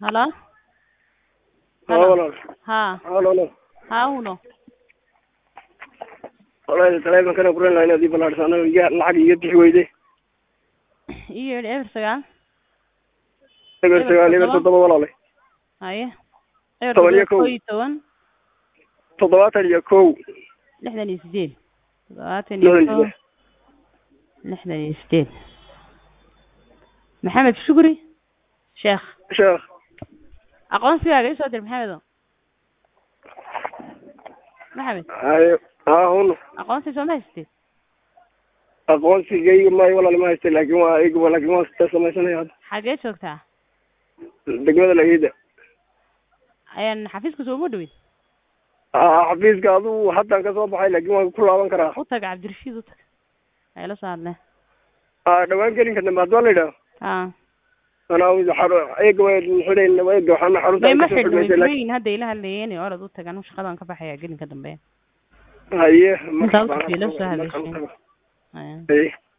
هلا والله ها والله ها هنا والله تلفون كان قرن لنا دي بلاد سنة يا لعق يجي ويدي iyo eber sagaal eber sagaal eber toddoba walaal haye eber toban iyo kow toddobaatan iyo kow 68 78 68 محمد شكري شيخ aqoonsigaaga isoo dir maxamedo maxamed هون aqoonsi soo ma haystid aqoonsigayga maayo walaal ma haystay laakiin waa sita samaysanaya hadda xagee joogtaa degmada Lageeda ayaan xafiiska soo dhawid xafiiska aduu haddaan ka soo baxay laakiin waan ku laaban karaa u tag Cabdirashiid u tag ay la saarnaa dhawaan gelin kadib baad wala idhaa أنا أريد أيقظ الحين ويقظ حنا حرص ما حد مين هذا إله اللي يعني أرد وتك أنا مش خلنا كفاح يا جن كده بين هيه ما تعرف في لسه هذا الشيء إيه